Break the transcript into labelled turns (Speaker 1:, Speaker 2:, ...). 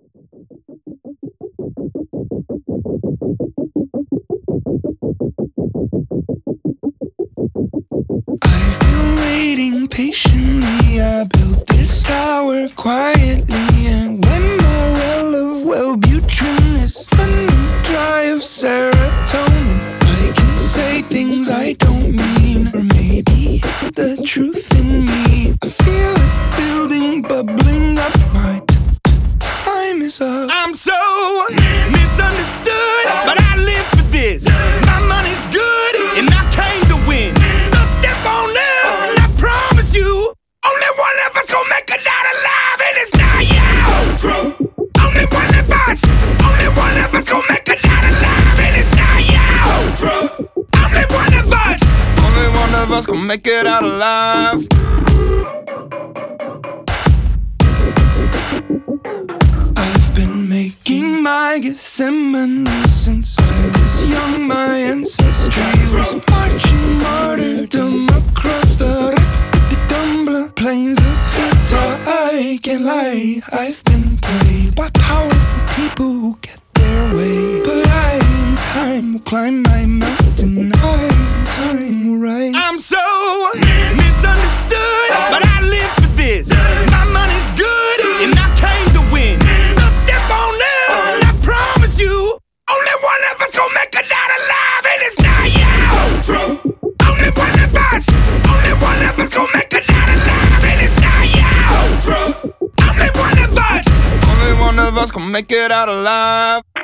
Speaker 1: I've been waiting patiently. I built this tower quietly, and when my well of Wellbutrin is running dry of serotonin, I can say things I don't mean, or maybe it's the truth in me. I feel it building, bubbling up. My time is up.
Speaker 2: I'm so misunderstood, but I live for this. My money's good, and I came to win. So step on up, and I promise you, only one of us gon' make it out alive, and it's not you. Only one of us gon' make it out alive, and it's not you. Only one of us gon' make it out alive.
Speaker 1: I've been making my Gethsemane since I was young. My ancestry was marching martyrdom across the plains of Utah. I can't lie, I've been played by powerful people who get their way. But I, in time, will climb my mountain. I, in time, will rise.
Speaker 2: I'm so misunderstood, but I live for this. My money's good, and I came to win. So step on up, and I promise you, only one of us gon' make it out alive, and it's not you. Only one of us gon' make it out alive, and it's not you. Only one of us gon' make it out alive.